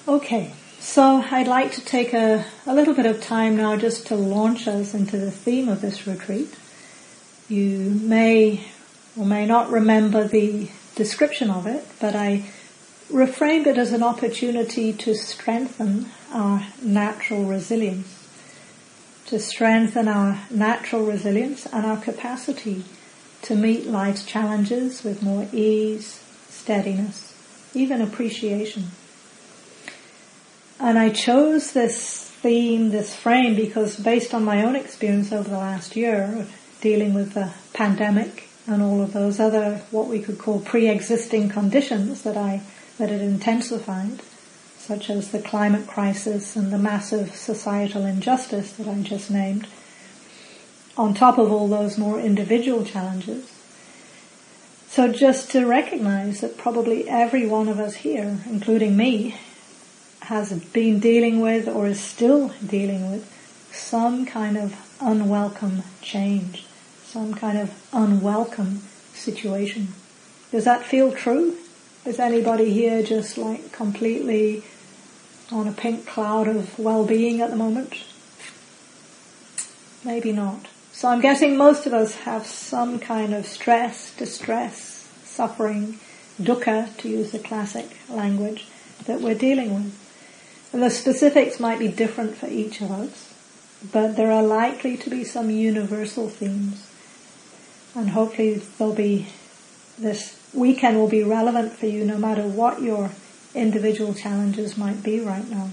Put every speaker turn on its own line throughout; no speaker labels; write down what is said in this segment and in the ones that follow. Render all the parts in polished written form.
Okay, so I'd like to take a little bit of time now just to launch us into the theme of this retreat. You may or may not remember the description of it, but I reframed it as an opportunity to strengthen our natural resilience. To strengthen our natural resilience and our capacity to meet life's challenges with more ease, steadiness, even appreciation. And I chose this theme, this frame, because based on my own experience over the last year of dealing with the pandemic and all of those other, what we could call pre-existing conditions that had intensified, such as the climate crisis and the massive societal injustice that I just named, on top of all those more individual challenges. So just to recognize that probably every one of us here, including me, has been dealing with or is still dealing with some kind of unwelcome change, some kind of unwelcome situation. Does that feel true? Is anybody here just like completely on a pink cloud of well-being at the moment? Maybe not. So I'm guessing most of us have some kind of stress, distress, suffering, dukkha, to use the classic language, that we're dealing with. And the specifics might be different for each of us, but there are likely to be some universal themes. And hopefully this weekend will be relevant for you no matter what your individual challenges might be right now.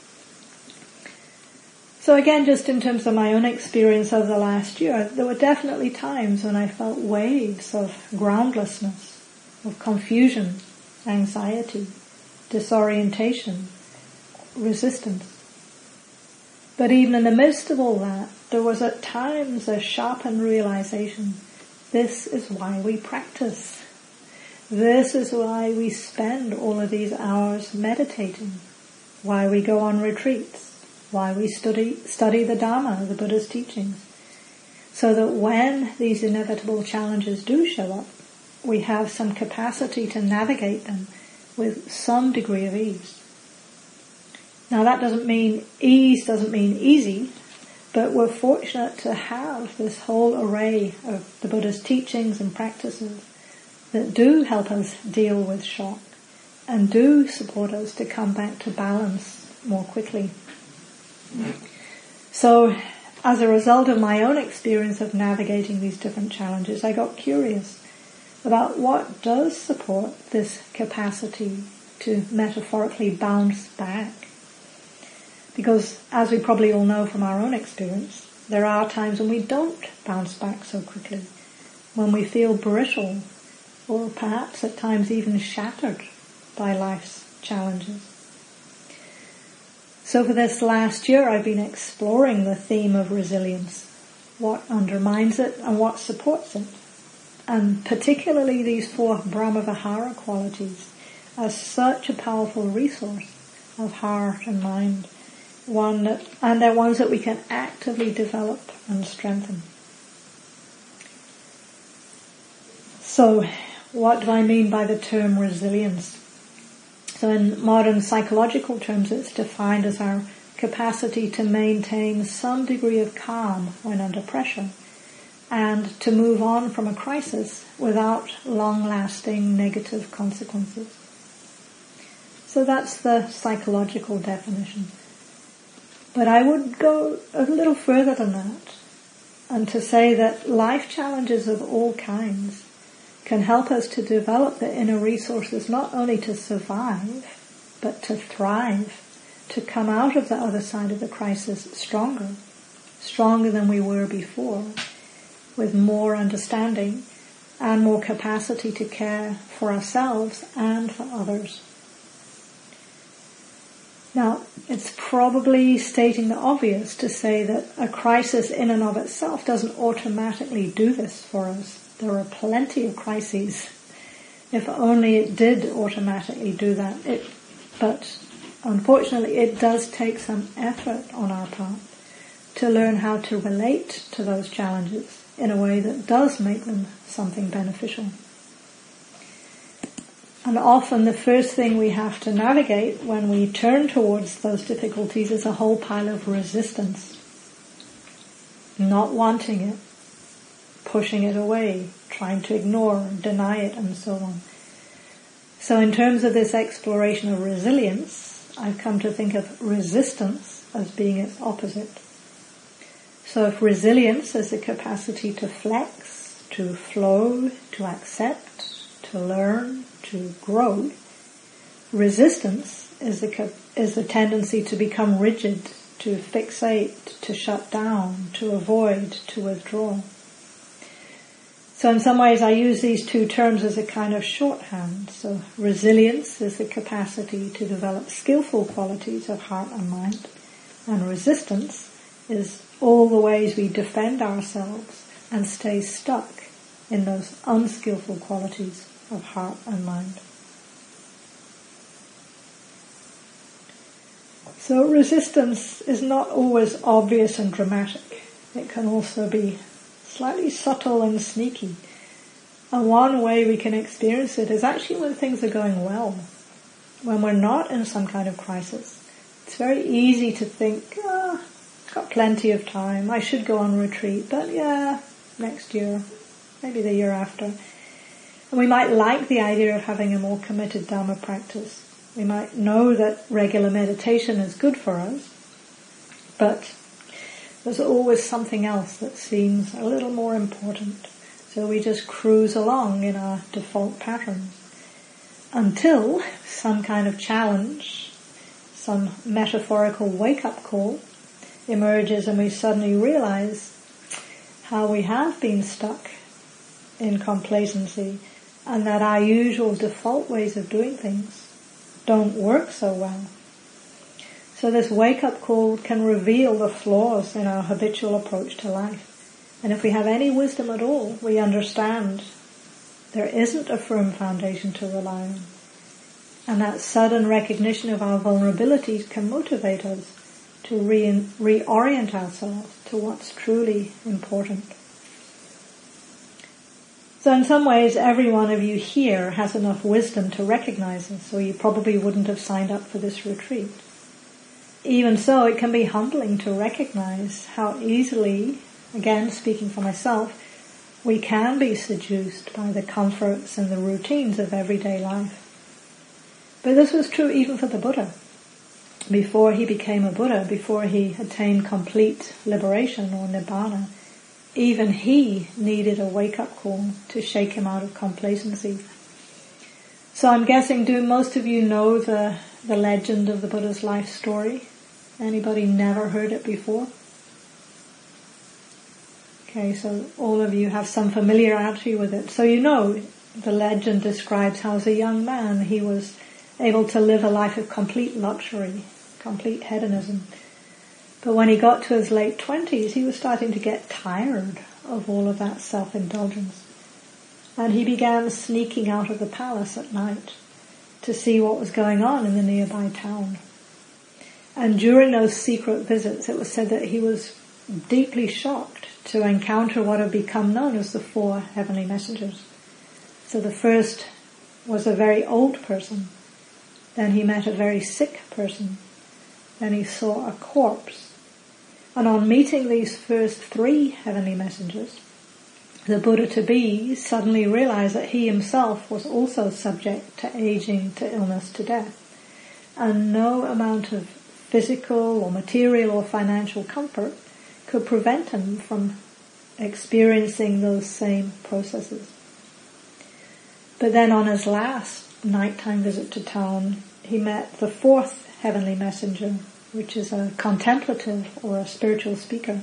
So again, just in terms of my own experience over the last year, there were definitely times when I felt waves of groundlessness, of confusion, anxiety, disorientation, resistance. But even in the midst of all that, there was at times a sharpened realization, this is why we practice. This is why we spend all of these hours meditating, why we go on retreats, why we study the Dharma, the Buddha's teachings, so that when these inevitable challenges do show up, we have some capacity to navigate them with some degree of ease. Now that doesn't mean easy, but we're fortunate to have this whole array of the Buddha's teachings and practices that do help us deal with shock and do support us to come back to balance more quickly. So, as a result of my own experience of navigating these different challenges, I got curious about what does support this capacity to metaphorically bounce back. Because, as we probably all know from our own experience, there are times when we don't bounce back so quickly, when we feel brittle, or perhaps at times even shattered by life's challenges. So for this last year, I've been exploring the theme of resilience, what undermines it and what supports it, and particularly these 4 Brahmavihara qualities as such a powerful resource of heart and mind, and they're ones that we can actively develop and strengthen. So, what do I mean by the term resilience? So in modern psychological terms, it's defined as our capacity to maintain some degree of calm when under pressure and to move on from a crisis without long-lasting negative consequences. So that's the psychological definition. But I would go a little further than that and to say that life challenges of all kinds can help us to develop the inner resources not only to survive, but to thrive, to come out of the other side of the crisis stronger than we were before, with more understanding and more capacity to care for ourselves and for others. Now, it's probably stating the obvious to say that a crisis in and of itself doesn't automatically do this for us. There are plenty of crises. If only it did automatically do that. But unfortunately, it does take some effort on our part to learn how to relate to those challenges in a way that does make them something beneficial. And often the first thing we have to navigate when we turn towards those difficulties is a whole pile of resistance. Not wanting it, pushing it away, trying to ignore, deny it, and so on. So in terms of this exploration of resilience, I've come to think of resistance as being its opposite. So if resilience is the capacity to flex, to flow, to accept, to learn, to grow, resistance is the tendency to become rigid, to fixate, to shut down, to avoid, to withdraw. So in some ways I use these two terms as a kind of shorthand. So resilience is the capacity to develop skillful qualities of heart and mind, and resistance is all the ways we defend ourselves and stay stuck in those unskillful qualities of heart and mind. So resistance is not always obvious and dramatic. It can also be slightly subtle and sneaky. And one way we can experience it is actually when things are going well, when we're not in some kind of crisis. It's very easy to think, got plenty of time, I should go on retreat, but next year, maybe the year after. And we might like the idea of having a more committed Dharma practice. We might know that regular meditation is good for us, but there's always something else that seems a little more important. So we just cruise along in our default patterns until some kind of challenge, some metaphorical wake-up call emerges and we suddenly realize how we have been stuck in complacency and that our usual default ways of doing things don't work so well. So this wake-up call can reveal the flaws in our habitual approach to life. And if we have any wisdom at all, we understand there isn't a firm foundation to rely on. And that sudden recognition of our vulnerabilities can motivate us to reorient ourselves to what's truly important. So in some ways, every one of you here has enough wisdom to recognize this, or you probably wouldn't have signed up for this retreat. Even so, it can be humbling to recognize how easily, again speaking for myself, we can be seduced by the comforts and the routines of everyday life. But this was true even for the Buddha. Before he became a Buddha, before he attained complete liberation or Nibbana, even he needed a wake-up call to shake him out of complacency. So I'm guessing, do most of you know the legend of the Buddha's life story? Anybody never heard it before? Okay, so all of you have some familiarity with it. So you know the legend describes how as a young man he was able to live a life of complete luxury, complete hedonism. But when he got to his late 20s, he was starting to get tired of all of that self-indulgence. And he began sneaking out of the palace at night to see what was going on in the nearby town. And during those secret visits, it was said that he was deeply shocked to encounter what had become known as the 4 heavenly messengers. So the first was a very old person. Then he met a very sick person. Then he saw a corpse. And on meeting these first 3 heavenly messengers, the Buddha-to-be suddenly realized that he himself was also subject to aging, to illness, to death. And no amount of physical or material or financial comfort could prevent him from experiencing those same processes. But then on his last nighttime visit to town, he met the 4th heavenly messenger, which is a contemplative or a spiritual seeker.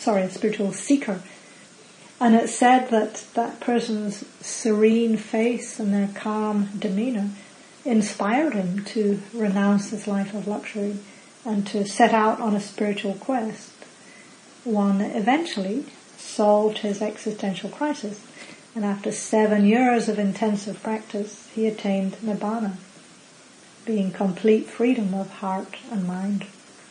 And it said that that person's serene face and their calm demeanor inspired him to renounce his life of luxury and to set out on a spiritual quest. One that eventually solved his existential crisis. And after 7 years of intensive practice, he attained Nibbana, being complete freedom of heart and mind.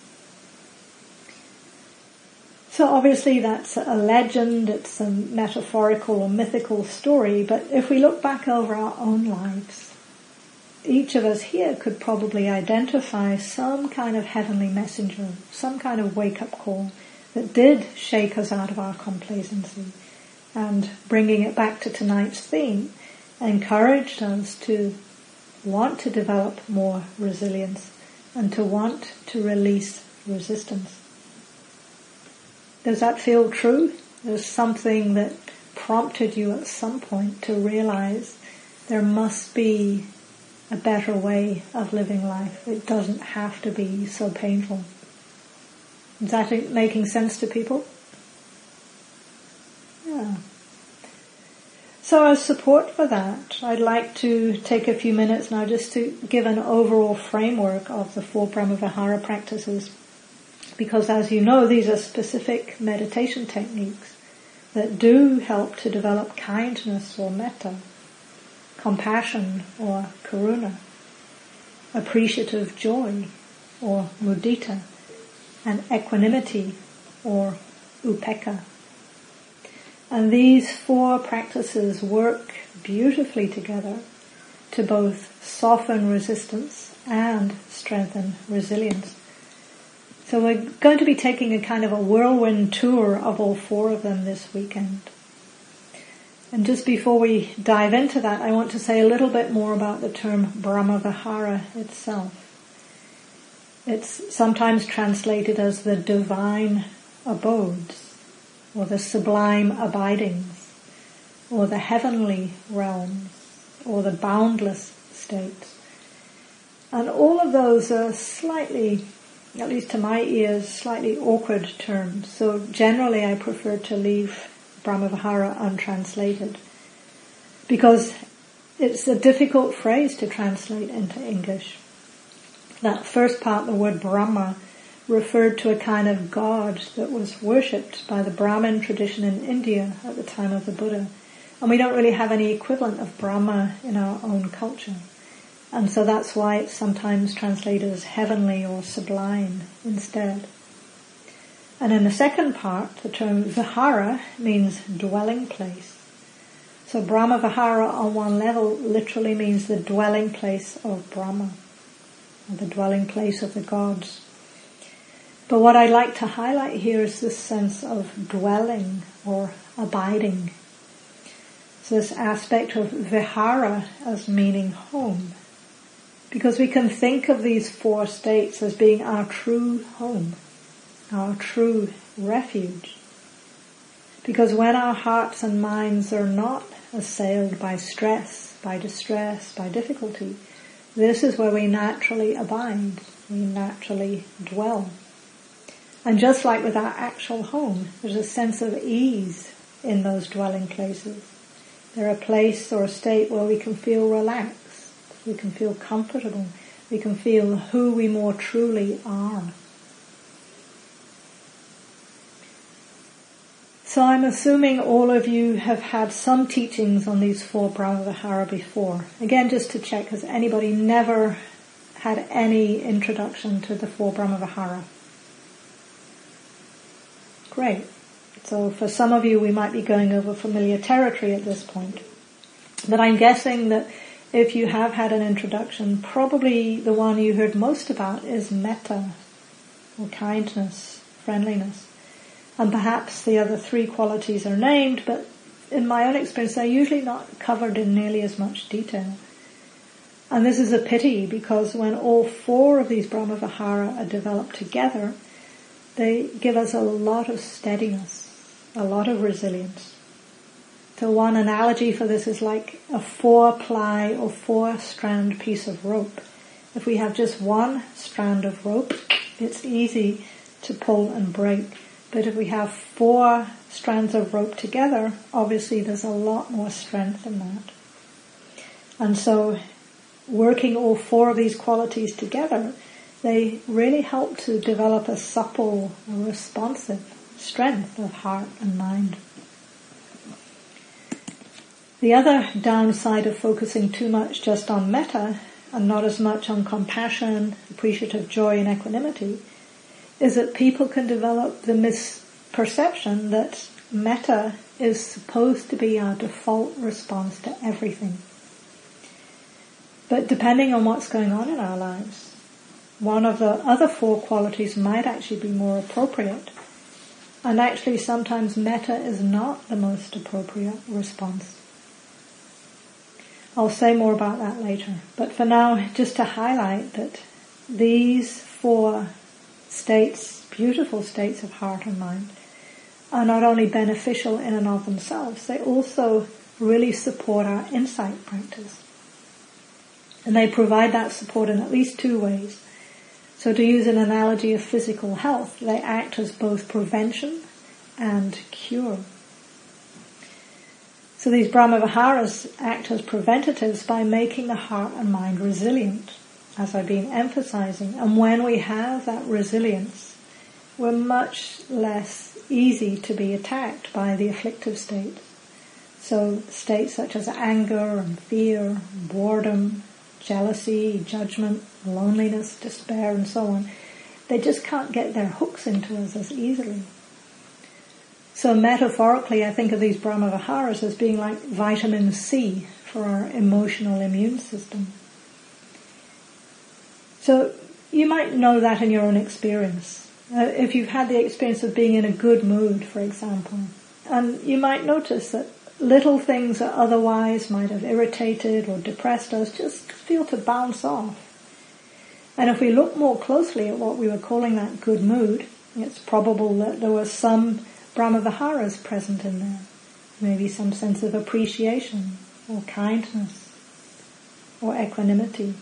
So obviously that's a legend, it's a metaphorical or mythical story, but if we look back over our own lives, each of us here could probably identify some kind of heavenly messenger, some kind of wake-up call that did shake us out of our complacency, and bringing it back to tonight's theme, encouraged us to want to develop more resilience and to want to release resistance. Does that feel true? There's something that prompted you at some point to realize there must be a better way of living life. It doesn't have to be so painful. Is that making sense to people? Yeah. So as support for that, I'd like to take a few minutes now just to give an overall framework of the 4 Brahmavihara practices. Because as you know, these are specific meditation techniques that do help to develop kindness or metta, compassion or karuna, appreciative joy or mudita, and equanimity or upekkha. And these 4 practices work beautifully together to both soften resistance and strengthen resilience. So we're going to be taking a kind of a whirlwind tour of all 4 of them this weekend. And just before we dive into that, I want to say a little bit more about the term Brahmavihara itself. It's sometimes translated as the divine abodes, or the sublime abidings, or the heavenly realms, or the boundless states. And all of those are slightly, at least to my ears, slightly awkward terms. So generally I prefer to leave Brahmavihara untranslated, because it's a difficult phrase to translate into English. That first part, the word Brahma, referred to a kind of god that was worshipped by the Brahmin tradition in India at the time of the Buddha. And we don't really have any equivalent of Brahma in our own culture. And so that's why it's sometimes translated as heavenly or sublime instead. And in the second part, the term Vihara means dwelling place. So Brahmavihara on one level literally means the dwelling place of Brahma, or the dwelling place of the gods. But what I'd like to highlight here is this sense of dwelling or abiding. So this aspect of Vihara as meaning home. Because we can think of these 4 states as being our true home, our true refuge. Because when our hearts and minds are not assailed by stress, by distress, by difficulty, this is where we naturally abide, we naturally dwell. And just like with our actual home, there's a sense of ease in those dwelling places. They're a place or a state where we can feel relaxed, we can feel comfortable, we can feel who we more truly are. So I'm assuming all of you have had some teachings on these 4 Brahmavihara before. Again, just to check, has anybody never had any introduction to the 4 Brahmavihara? Great. So for some of you, we might be going over familiar territory at this point. But I'm guessing that if you have had an introduction, probably the one you heard most about is metta, or kindness, friendliness. And perhaps the other 3 qualities are named, but in my own experience, they're usually not covered in nearly as much detail. And this is a pity, because when all 4 of these Brahmavihara are developed together, they give us a lot of steadiness, a lot of resilience. So one analogy for this is like a 4-ply or 4-strand piece of rope. If we have just one strand of rope, it's easy to pull and break. But if we have 4 strands of rope together, obviously there's a lot more strength in that. And so working all 4 of these qualities together, they really help to develop a supple, responsive strength of heart and mind. The other downside of focusing too much just on metta and not as much on compassion, appreciative joy and equanimity is that people can develop the misperception that metta is supposed to be our default response to everything. But depending on what's going on in our lives, one of the other 4 qualities might actually be more appropriate. And actually sometimes metta is not the most appropriate response. I'll say more about that later. But for now, just to highlight that these 4 states, beautiful states of heart and mind, are not only beneficial in and of themselves, they also really support our insight practice. And they provide that support in at least 2 ways. So to use an analogy of physical health, they act as both prevention and cure. So these Brahmaviharas act as preventatives by making the heart and mind resilient, as I've been emphasizing. And when we have that resilience, we're much less easy to be attacked by the afflictive states. So states such as anger and fear, boredom, jealousy, judgment, loneliness, despair, and so on, they just can't get their hooks into us as easily. So metaphorically, I think of these Brahmaviharas as being like vitamin C for our emotional immune system. So you might know that in your own experience. If you've had the experience of being in a good mood, for example, and you might notice that little things that otherwise might have irritated or depressed us just feel to bounce off. And if we look more closely at what we were calling that good mood, it's probable that there was some Brahmaviharas present in there. Maybe some sense of appreciation or kindness or equanimity.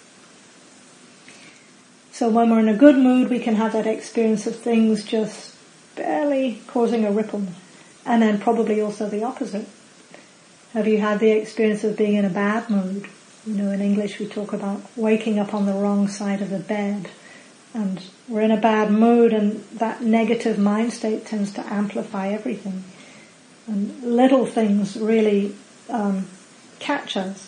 So when we're in a good mood, we can have that experience of things just barely causing a ripple. And then probably also the opposite. Have you had the experience of being in a bad mood? You know, in English we talk about waking up on the wrong side of the bed. And we're in a bad mood, and that negative mind state tends to amplify everything. And little things really catch us.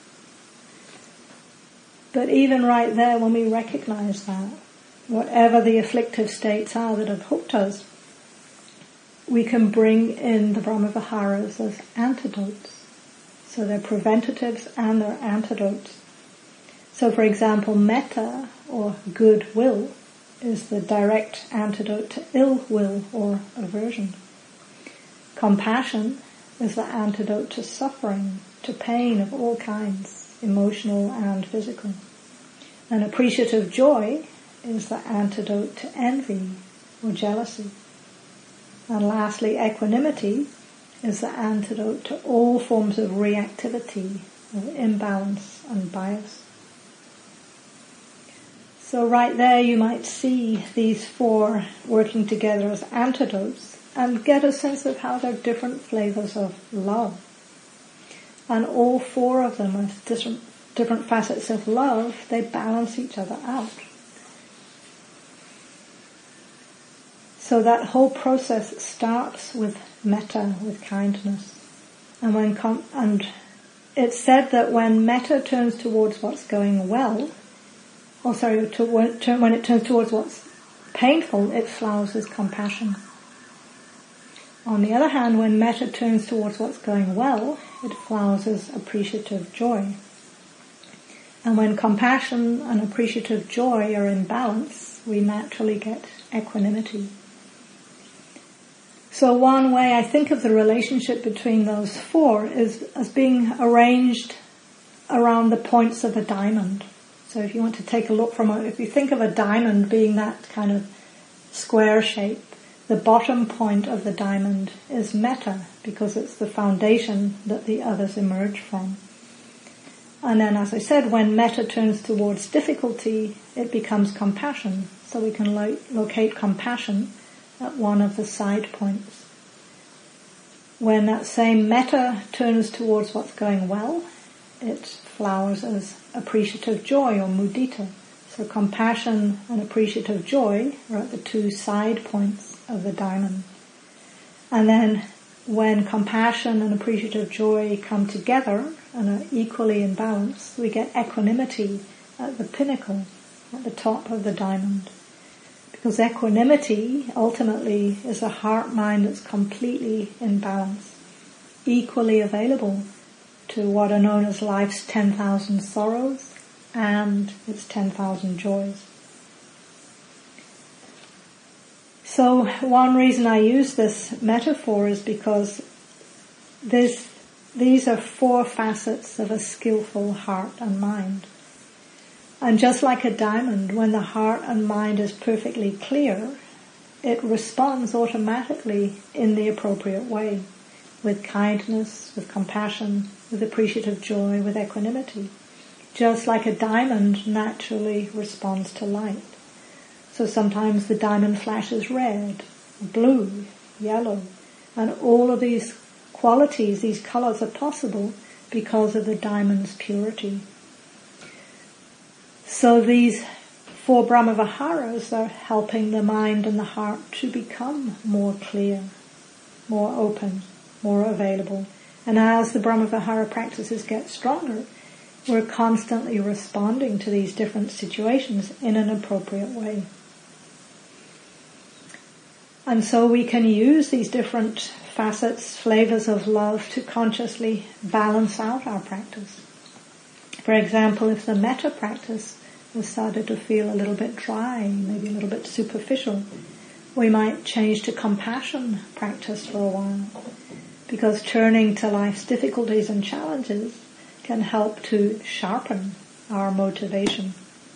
But even right there, when we recognize that, whatever the afflictive states are that have hooked us, we can bring in the Brahmaviharas as antidotes. So they're preventatives and they're antidotes. So for example, metta, or goodwill, is the direct antidote to ill will or aversion. Compassion is the antidote to suffering, to pain of all kinds, emotional and physical. And appreciative joy is the antidote to envy or jealousy. And lastly, equanimity is the antidote to all forms of reactivity, of imbalance and bias. So right there you might see these 4 working together as antidotes and get a sense of how they're different flavors of love. And all 4 of them are different facets of love. They balance each other out. So that whole process starts with metta, with kindness. And it's said that when metta turns towards what's going well, when it turns towards what's painful, it flowers as compassion. On the other hand, when metta turns towards what's going well, it flowers as appreciative joy. And when compassion and appreciative joy are in balance, we naturally get equanimity. So one way I think of the relationship between those 4 is as being arranged around the points of a diamond. So if you want to take a look if you think of a diamond being that kind of square shape, the bottom point of the diamond is metta, because it's the foundation that the others emerge from. And then, as I said, when metta turns towards difficulty, it becomes compassion. So we can locate compassion at one of the side points. When that same metta turns towards what's going well, it flowers as appreciative joy, or mudita. So compassion and appreciative joy are at the 2 side points of the diamond. And then when compassion and appreciative joy come together and are equally in balance, we get equanimity at the pinnacle, at the top of the diamond. Because equanimity ultimately is a heart-mind that's completely in balance, equally available to what are known as life's 10,000 sorrows and its 10,000 joys. So one reason I use this metaphor is because these are 4 facets of a skillful heart and mind. And just like a diamond, when the heart and mind is perfectly clear, it responds automatically in the appropriate way, with kindness, with compassion, with appreciative joy, with equanimity. Just like a diamond naturally responds to light. So sometimes the diamond flashes red, blue, yellow, and all of these qualities, these colors are possible because of the diamond's purity. So these 4 Brahmaviharas are helping the mind and the heart to become more clear, more open, more available. And as the Brahmavihara practices get stronger, we're constantly responding to these different situations in an appropriate way. And so we can use these different facets, flavors of love to consciously balance out our practice. For example, if the metta practice has started to feel a little bit dry, maybe a little bit superficial, we might change to compassion practice for a while, because turning to life's difficulties and challenges can help to sharpen our motivation.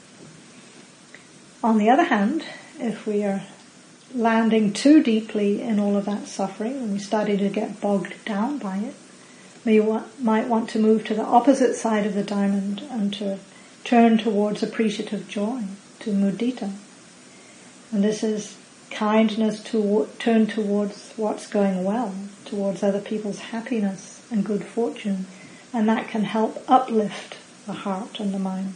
On the other hand, if we are landing too deeply in all of that suffering and we started to get bogged down by it, we might want to move to the opposite side of the diamond and to turn towards appreciative joy, to mudita. And this is kindness to turn towards what's going well, towards other people's happiness and good fortune, and that can help uplift the heart and the mind.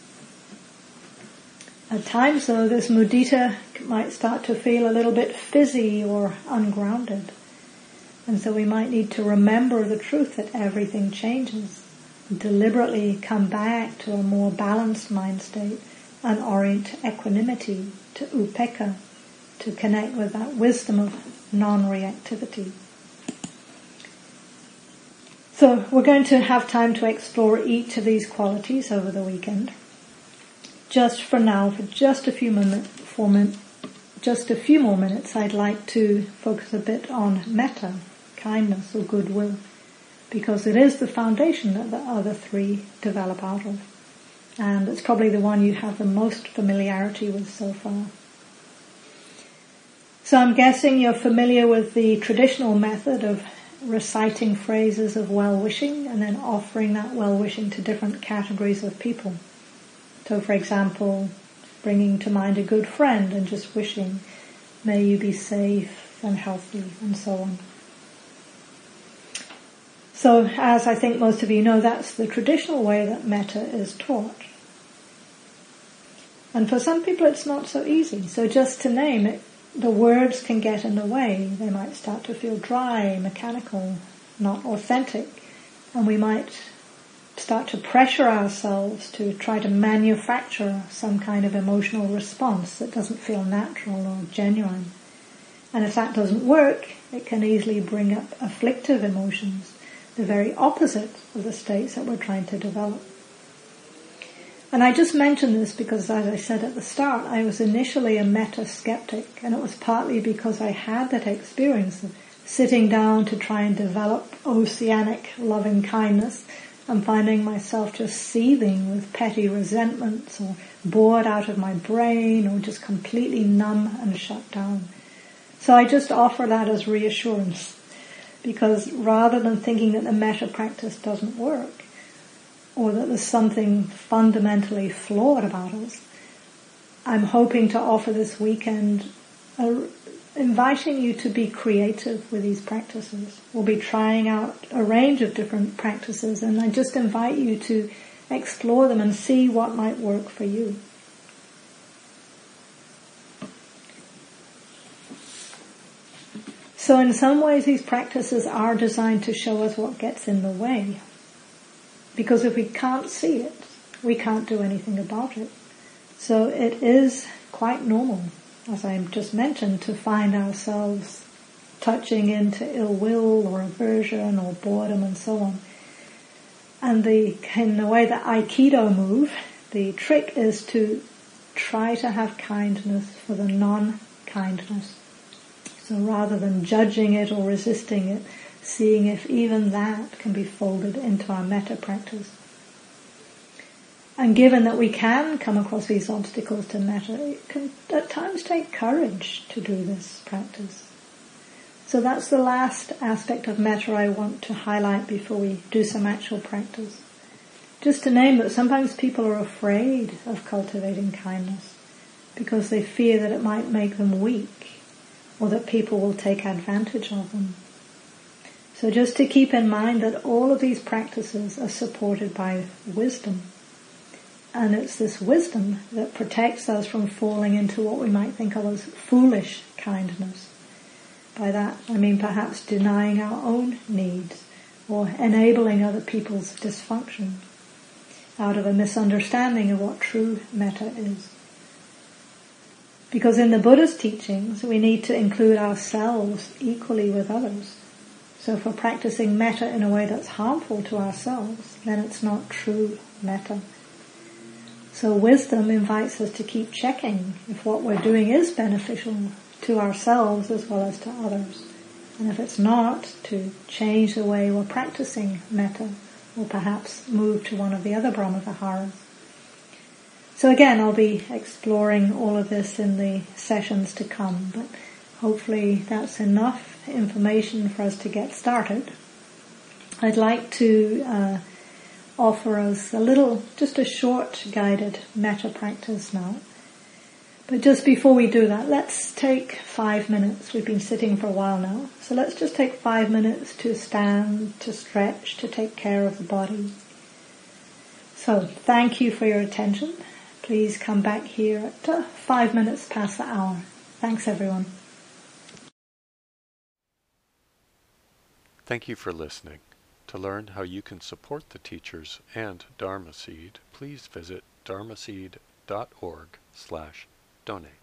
At times, though, this mudita might start to feel a little bit fizzy or ungrounded. And so we might need to remember the truth that everything changes, deliberately come back to a more balanced mind state and orient to equanimity, to upekkha, to connect with that wisdom of non-reactivity. So we're going to have time to explore each of these qualities over the weekend. Just for now, for just a few more minutes, I'd like to focus a bit on metta, kindness or goodwill, because it is the foundation that the other 3 develop out of. And it's probably the one you have the most familiarity with so far. So I'm guessing you're familiar with the traditional method of reciting phrases of well-wishing and then offering that well-wishing to different categories of people. So, for example, bringing to mind a good friend and just wishing, may you be safe and healthy, and so on. So, as I think most of you know, that's the traditional way that metta is taught. And for some people it's not so easy. So just to name it, the words can get in the way. They might start to feel dry, mechanical, not authentic, and we might start to pressure ourselves to try to manufacture some kind of emotional response that doesn't feel natural or genuine. And if that doesn't work, it can easily bring up afflictive emotions, the very opposite of the states that we're trying to develop. And I just mention this because, as I said at the start, I was initially a metta skeptic, and it was partly because I had that experience of sitting down to try and develop oceanic loving kindness and finding myself just seething with petty resentments or bored out of my brain or just completely numb and shut down. So I just offer that as reassurance, because rather than thinking that the metta practice doesn't work or that there's something fundamentally flawed about us, I'm hoping to offer this weekend inviting you to be creative with these practices. We'll be trying out a range of different practices, and I just invite you to explore them and see what might work for you. So in some ways these practices are designed to show us what gets in the way. Because if we can't see it, we can't do anything about it. So it is quite normal, as I just mentioned, to find ourselves touching into ill will or aversion or boredom and so on. And in the way that Aikido move, the trick is to try to have kindness for the non-kindness. So rather than judging it or resisting it, seeing if even that can be folded into our metta practice. And given that we can come across these obstacles to metta, it can at times take courage to do this practice. So that's the last aspect of metta I want to highlight before we do some actual practice. Just to name that sometimes people are afraid of cultivating kindness because they fear that it might make them weak or that people will take advantage of them. So just to keep in mind that all of these practices are supported by wisdom. And it's this wisdom that protects us from falling into what we might think of as foolish kindness. By that I mean perhaps denying our own needs or enabling other people's dysfunction out of a misunderstanding of what true metta is. Because in the Buddha's teachings we need to include ourselves equally with others. So if we're practicing metta in a way that's harmful to ourselves, then it's not true metta. So wisdom invites us to keep checking if what we're doing is beneficial to ourselves as well as to others. And if it's not, to change the way we're practicing metta, or perhaps move to one of the other Brahmaviharas. So again, I'll be exploring all of this in the sessions to come, but hopefully that's enough information for us to get started. I'd like to offer us just a short guided metta practice now. But just before we do that, let's take 5 minutes. We've been sitting for a while now, so let's just take 5 minutes to stand, to stretch, to take care of the body. So thank you for your attention. Please come back here at 5 minutes past the hour. Thanks everyone.
Thank you for listening. To learn how you can support the teachers and Dharma Seed, please visit dharmaseed.org/donate.